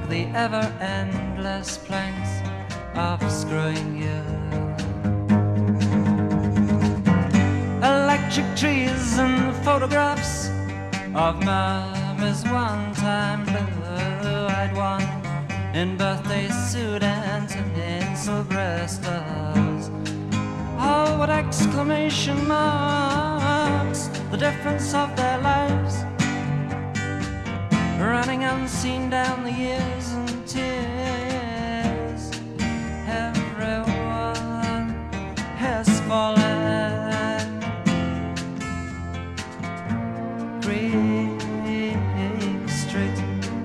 the ever-endless planks of screwing you. Electric trees and photographs of Mama's one-time blue-eyed one in birthday suit and tinsel breastlets. Oh, what exclamation marks the difference of their lives, running unseen down the years and tears. Everyone has fallen. Greek Street,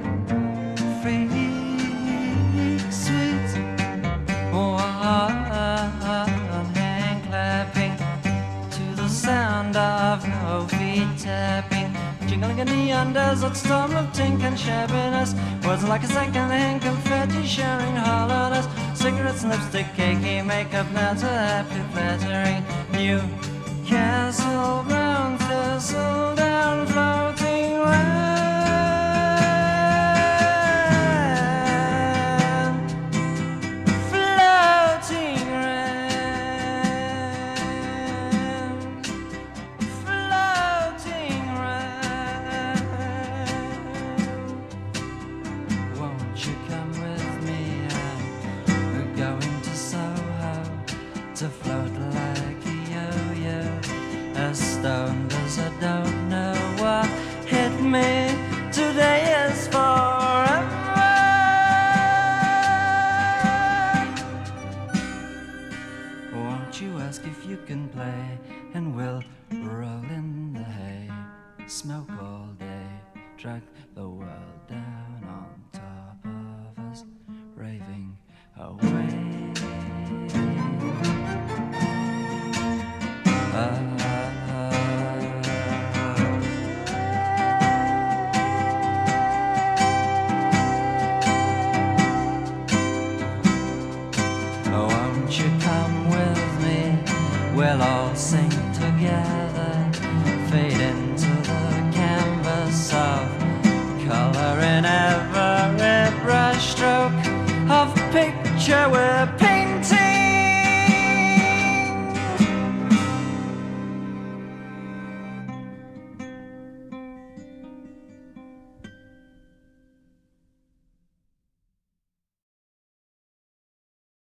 freak sweet, one hand clapping to the sound of no feet tapping, jingling a neon desert storm of tink and shabbiness. Words like a second-hand confetti sharing hollowness. Cigarettes, lipstick, cakey makeup, not so happy flattering. Newcastle, brown thistle down, floating land, floating land, floating land. Won't you come with me? I'm going to Soho to float like a yo-yo, as stoned as I don't know what hit me. Today is forever. Won't you ask if you can play, and we'll roll in the hay, smoke all day, drag the world down on top of us, raving away. Won't you come with me? We'll all sing together, fade into the canvas of color in every brushstroke of picture.